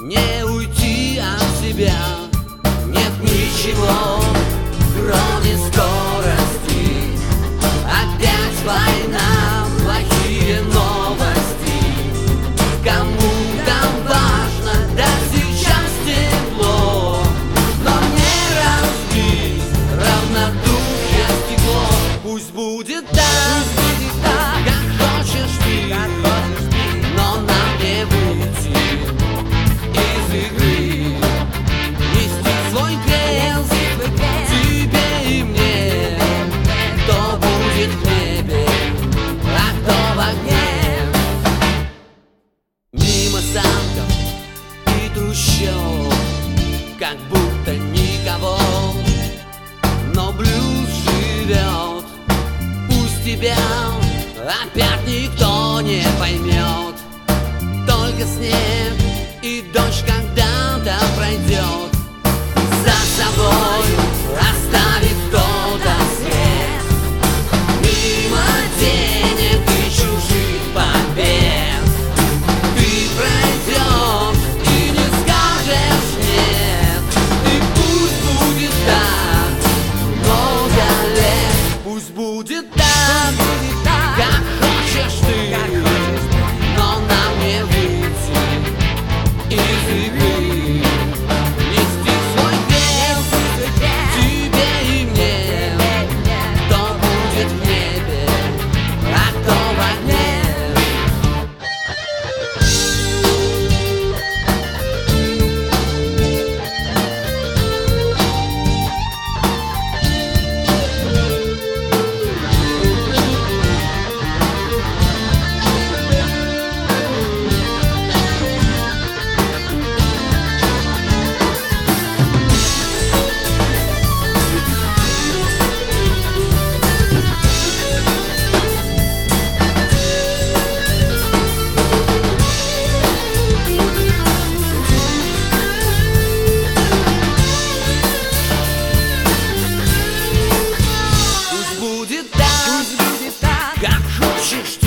не уйти от себя. Нет ничего, кроме скорости. Опять война, плохие новости. Кому там важно, да сейчас тепло. Но не разбить равнодушие стекло. Пусть будет так, как хочешь ты, но нам не выйти из игры. Нести свой крест тебе и мне. Кто будет в небе, а кто в огне. Мимо замков и трущоб, как будто никого, но блюз живет. Пусть тебя опять никто не поймет. Только снег и дождь когда-то пройдет. За собой оставит кто-то след. Мимо денег и чужих побед ты пройдешь и не скажешь нет. И пусть будет так много лет. Пусть будет так, как хочешь ты, но нам не выйти из игры. Нести свой крест тебе и мне. Кто будет в небе, а кто в огне. Пусть будет так, как хочешь